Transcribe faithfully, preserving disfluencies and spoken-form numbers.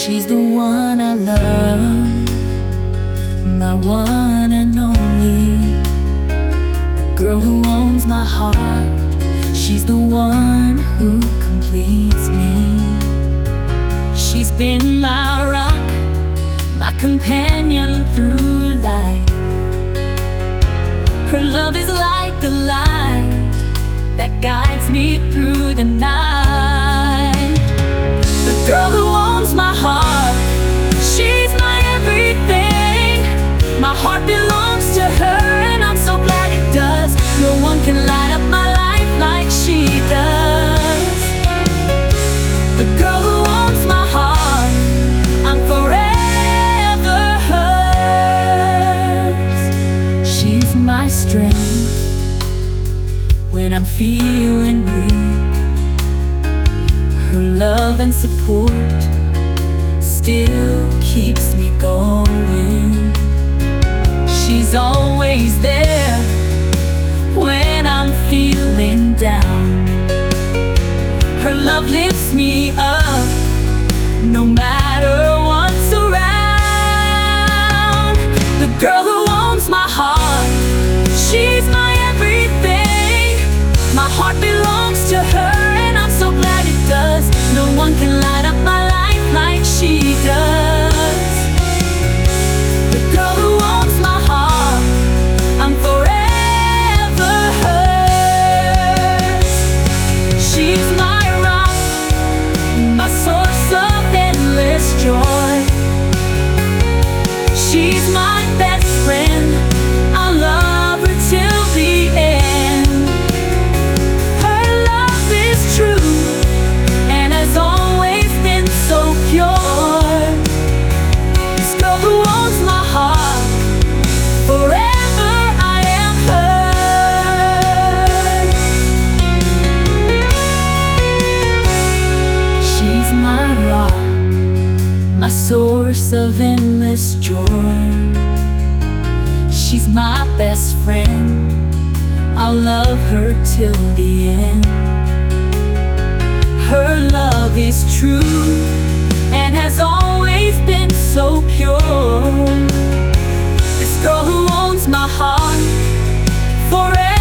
She's the one I love, my one and only, the girl who owns my heart. She's the one who completes me. She's been my rock, my companion through life. Her love is like the light that guides me through the night. The girl who owns my heart, she's my everything. My heart belongs to her, and I'm so glad it does. No one can light up my life like she does. The girl who owns my heart, I'm forever hers. She's my strength when I'm feeling weak. Her love and support still keeps me going. She's always there when I'm feeling down. Her love lifts me up no matter what's around. The girl who owns my heart, she's my everything. My heart belongs to her, and I'm so glad it does. No one can light up my life like she does. The girl who owns my heart, I'm forever hers. She's my rock, my source of endless joy. She's my best friend, I'll love her till the end. Her love is true and has always been so pure. This girl who owns my heart, forever I am hers. She's my rock, my source of endless joy. She's my best friend, I'll love her till the end. Her love is true and has always been so pure. This girl who owns my heart, forever